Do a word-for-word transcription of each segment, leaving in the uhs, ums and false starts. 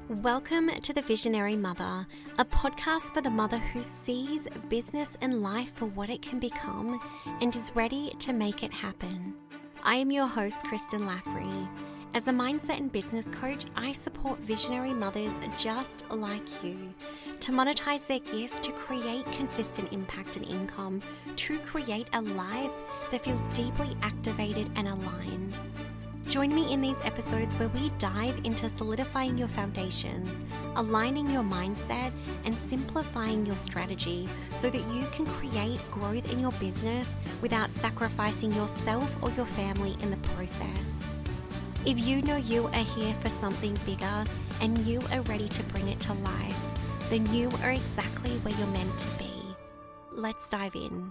Welcome to The Visionary Mother, a podcast for the mother who sees business and life for what it can become and is ready to make it happen. I am your host, Kristen Laffrey. As a mindset and business coach, I support visionary mothers just like you to monetize their gifts, to create consistent impact and income, to create a life that feels deeply activated and aligned. Join me in these episodes where we dive into solidifying your foundations, aligning your mindset, and simplifying your strategy so that you can create growth in your business without sacrificing yourself or your family in the process. If you know you are here for something bigger and you are ready to bring it to life, then you are exactly where you're meant to be. Let's dive in.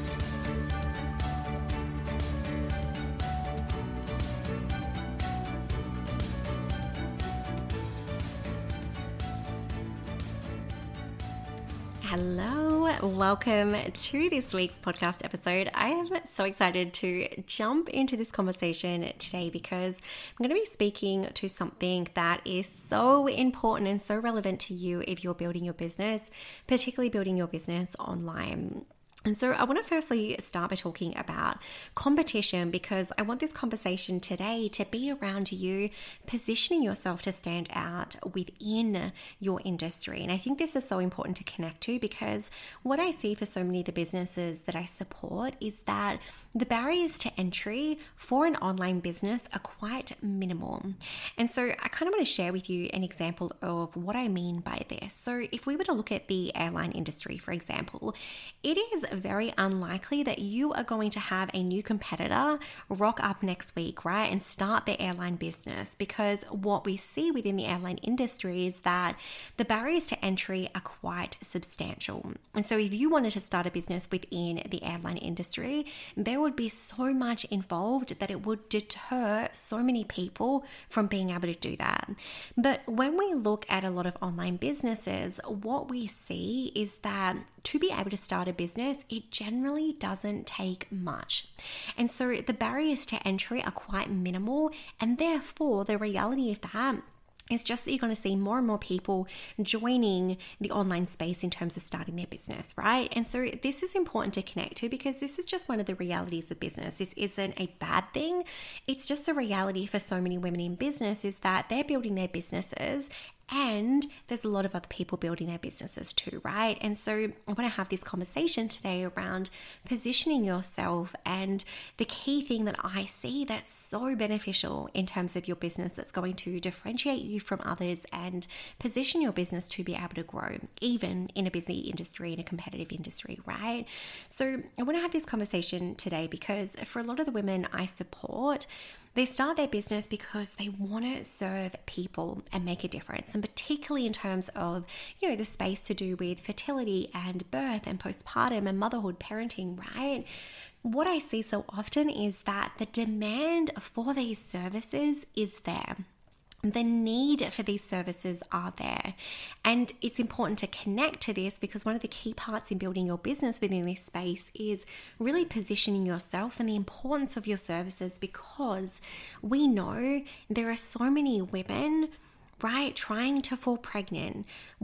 Hello, welcome to this week's podcast episode. I am so excited to jump into this conversation today because I'm going to be speaking to something that is so important and so relevant to you if you're building your business, particularly building your business online. And so I want to firstly start by talking about competition because I want this conversation today to be around you positioning yourself to stand out within your industry. And I think this is so important to connect to because what I see for so many of the businesses that I support is that the barriers to entry for an online business are quite minimal. And so I kind of want to share with you an example of what I mean by this. So if we were to look at the airline industry, for example, it is very unlikely that you are going to have a new competitor rock up next week, right, and start their airline business, because what we see within the airline industry is that the barriers to entry are quite substantial. And so if you wanted to start a business within the airline industry, there would be so much involved that it would deter so many people from being able to do that. But when we look at a lot of online businesses, what we see is that to be able to start a business, it generally doesn't take much. And so the barriers to entry are quite minimal, and therefore the reality of that is just that you're going to see more and more people joining the online space in terms of starting their business, right? And so this is important to connect to because this is just one of the realities of business. This isn't a bad thing. It's just a reality for so many women in business is that they're building their businesses and there's a lot of other people building their businesses too, right? And so I want to have this conversation today around positioning yourself, and the key thing that I see that's so beneficial in terms of your business that's going to differentiate you from others and position your business to be able to grow, even in a busy industry, in a competitive industry, right? So I want to have this conversation today because for a lot of the women I support, they start their business because they want to serve people and make a difference. And particularly in terms of, you know, the space to do with fertility and birth and postpartum and motherhood, parenting, right? What I see so often is that the demand for these services is there. The need for these services are there. And it's important to connect to this because one of the key parts in building your business within this space is really positioning yourself and the importance of your services, because we know there are so many women, right, trying to fall pregnant,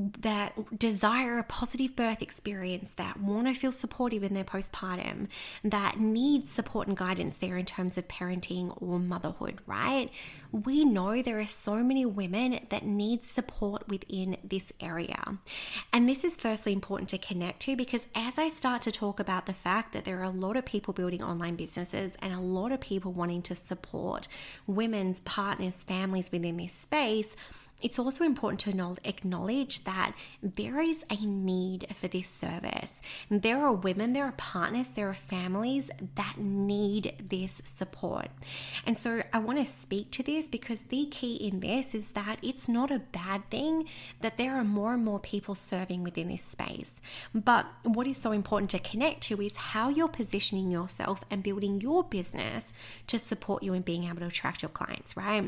that desire a positive birth experience, that want to feel supportive in their postpartum, that need support and guidance there in terms of parenting or motherhood, right? We know there are so many women that need support within this area. And this is firstly important to connect to because as I start to talk about the fact that there are a lot of people building online businesses and a lot of people wanting to support women's partners, families within this space, it's also important to acknowledge that there is a need for this service. There are women, there are partners, there are families that need this support. And so I want to speak to this because the key in this is that it's not a bad thing that there are more and more people serving within this space. But what is so important to connect to is how you're positioning yourself and building your business to support you in being able to attract your clients, right?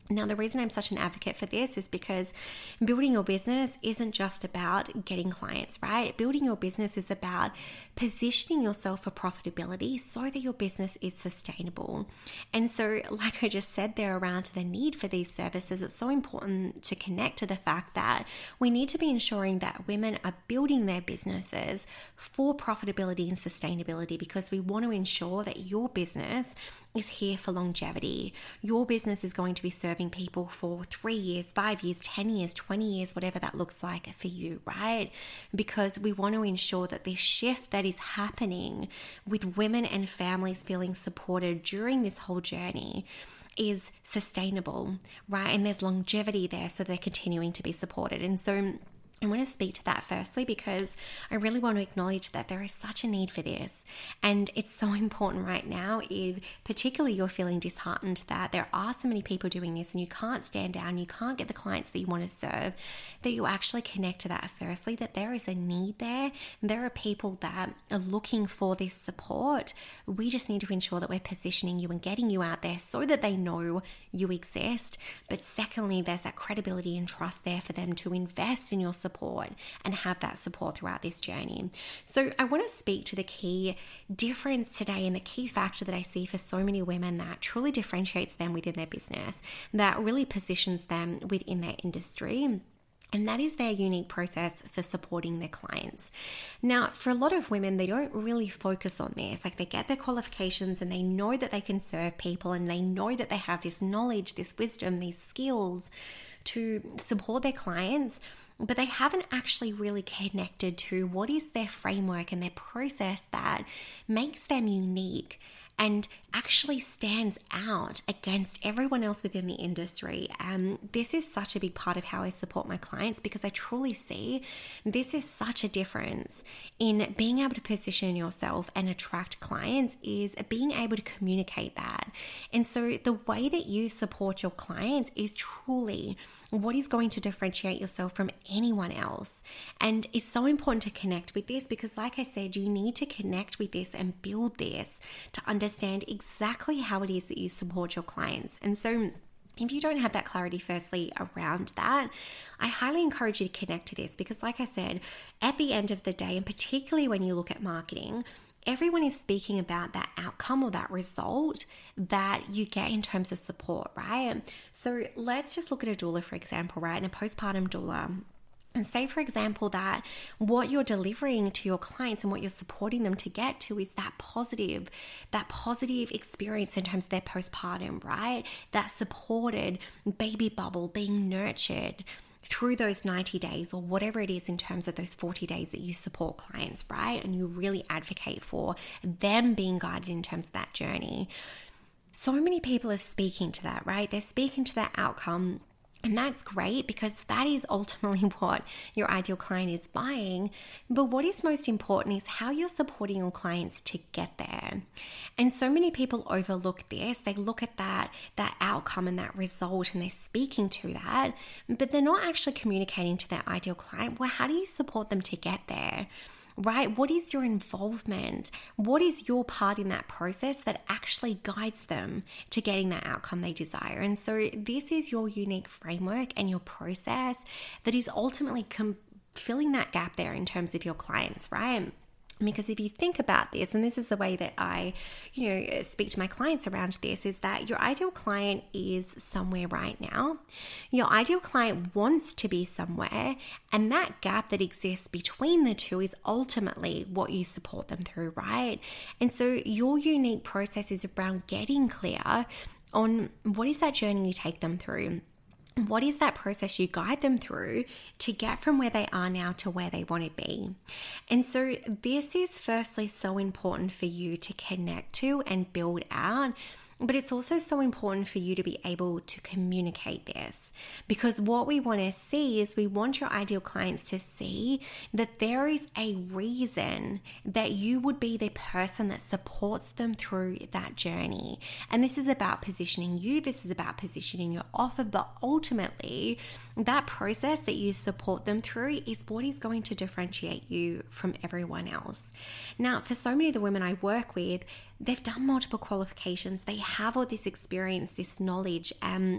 Now, the reason I'm such an advocate for this is because building your business isn't just about getting clients, right? Building your business is about positioning yourself for profitability so that your business is sustainable. And so, like I just said there around the need for these services, it's so important to connect to the fact that we need to be ensuring that women are building their businesses for profitability and sustainability, because we want to ensure that your business is here for longevity. Your business is going to be serving people for three years, five years, ten years, twenty years, whatever that looks like for you, right? Because we want to ensure that this shift that is happening with women and families feeling supported during this whole journey is sustainable, right? And there's longevity there, so they're continuing to be supported. And so I want to speak to that firstly because I really want to acknowledge that there is such a need for this. And it's so important right now, if particularly you're feeling disheartened that there are so many people doing this and you can't stand down, you can't get the clients that you want to serve, that you actually connect to that firstly, that there is a need there. There are people that are looking for this support. We just need to ensure that we're positioning you and getting you out there so that they know you exist. But secondly, there's that credibility and trust there for them to invest in your support and have that support throughout this journey. So I want to speak to the key difference today and the key factor that I see for so many women that truly differentiates them within their business, that really positions them within their industry. And that is their unique process for supporting their clients. Now, for a lot of women, they don't really focus on this. Like, they get their qualifications and they know that they can serve people and they know that they have this knowledge, this wisdom, these skills to support their clients, but they haven't actually really connected to what is their framework and their process that makes them unique and actually stands out against everyone else within the industry. And this is such a big part of how I support my clients, because I truly see this is such a difference in being able to position yourself and attract clients, is being able to communicate that. And so the way that you support your clients is truly what is going to differentiate yourself from anyone else. And it's so important to connect with this because, like I said, you need to connect with this and build this to understand exactly how it is that you support your clients. And so if you don't have that clarity firstly around that, I highly encourage you to connect to this because, like I said, at the end of the day, and particularly when you look at marketing, everyone is speaking about that outcome or that result that you get in terms of support, right? So let's just look at a doula, for example, right? And a postpartum doula. And say, for example, that what you're delivering to your clients and what you're supporting them to get to is that positive, that positive experience in terms of their postpartum, right? That supported baby bubble being nurtured through those ninety days or whatever it is in terms of those forty days that you support clients, right? And you really advocate for them being guided in terms of that journey. So many people are speaking to that, right? They're speaking to that outcome. And that's great because that is ultimately what your ideal client is buying. But what is most important is how you're supporting your clients to get there. And so many people overlook this. They look at that, that outcome and that result and they're speaking to that, but they're not actually communicating to their ideal client. Well, how do you support them to get there? Right? What is your involvement? What is your part in that process that actually guides them to getting that outcome they desire? And so this is your unique framework and your process that is ultimately com- filling that gap there in terms of your clients, right? Because if you think about this, and this is the way that I, you know, speak to my clients around this, is that your ideal client is somewhere right now. Your ideal client wants to be somewhere, and that gap that exists between the two is ultimately what you support them through, right? And so your unique process is around getting clear on what is that journey you take them through. What is that process you guide them through to get from where they are now to where they want to be? And so this is firstly so important for you to connect to and build out. But it's also so important for you to be able to communicate this, because what we want to see is we want your ideal clients to see that there is a reason that you would be the person that supports them through that journey. And this is about positioning you, this is about positioning your offer, but ultimately that process that you support them through is what is going to differentiate you from everyone else. Now, for so many of the women I work with, they've done multiple qualifications, they have all this experience, this knowledge, and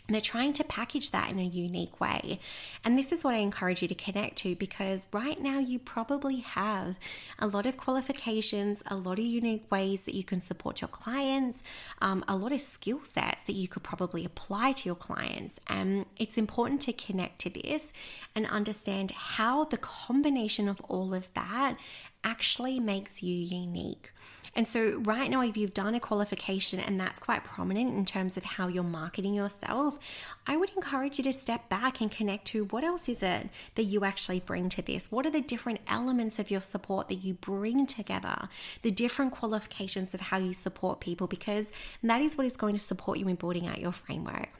They're trying to package that in a unique way. And this is what I encourage you to connect to, because right now you probably have a lot of qualifications, a lot of unique ways that you can support your clients, um, a lot of skill sets that you could probably apply to your clients. And it's important to connect to this and understand how the combination of all of that actually makes you unique. And so right now, if you've done a qualification and that's quite prominent in terms of how you're marketing yourself, I would encourage you to step back and connect to what else is it that you actually bring to this? What are the different elements of your support that you bring together? The different qualifications of how you support people, because that is what is going to support you in building out your framework.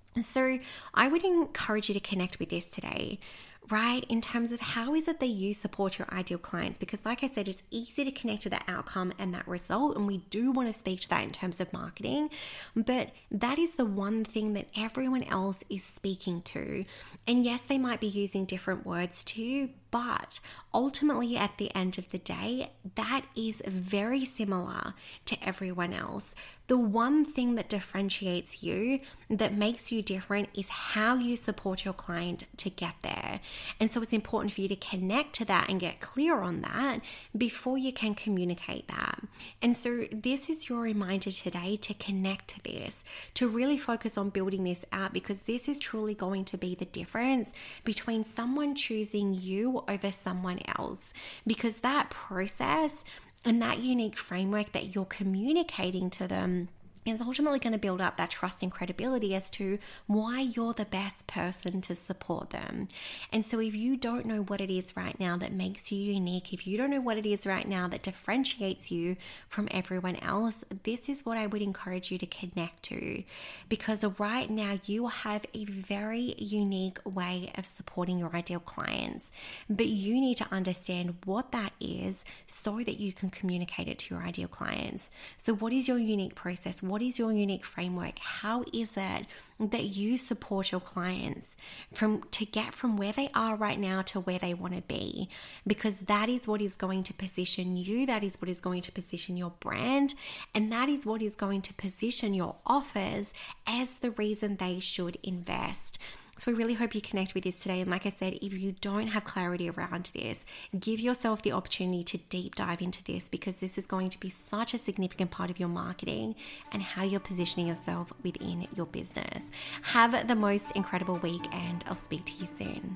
So I would encourage you to connect with this today, right? In terms of how is it that you support your ideal clients? Because like I said, it's easy to connect to the outcome and that result. And we do want to speak to that in terms of marketing, but that is the one thing that everyone else is speaking to. And yes, they might be using different words to you, but ultimately at the end of the day, that is very similar to everyone else. The one thing that differentiates you, that makes you different, is how you support your client to get there. And so it's important for you to connect to that and get clear on that before you can communicate that. And so this is your reminder today to connect to this, to really focus on building this out, because this is truly going to be the difference between someone choosing you over someone else, because that process and that unique framework that you're communicating to them is ultimately going to build up that trust and credibility as to why you're the best person to support them. And so if you don't know what it is right now that makes you unique, if you don't know what it is right now that differentiates you from everyone else, this is what I would encourage you to connect to, because right now you have a very unique way of supporting your ideal clients, but you need to understand what that is so that you can communicate it to your ideal clients. So what is your unique process? What is your unique framework? How is it that you support your clients from to get from where they are right now to where they want to be? Because that is what is going to position you, that is what is going to position your brand, and that is what is going to position your offers as the reason they should invest. So I really hope you connect with this today. And like I said, if you don't have clarity around this, give yourself the opportunity to deep dive into this, because this is going to be such a significant part of your marketing and how you're positioning yourself within your business. Have the most incredible week, and I'll speak to you soon.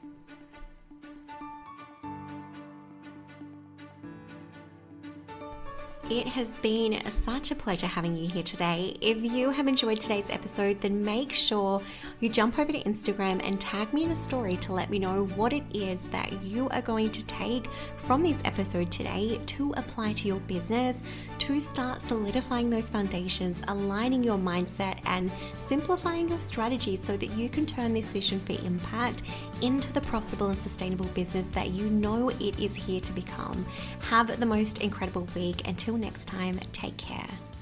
It has been such a pleasure having you here today. If you have enjoyed today's episode, then make sure you jump over to Instagram and tag me in a story to let me know what it is that you are going to take from this episode today to apply to your business, to start solidifying those foundations, aligning your mindset, and simplifying your strategies so that you can turn this vision for impact into the profitable and sustainable business that you know it is here to become. Have the most incredible week. Until next time, take care.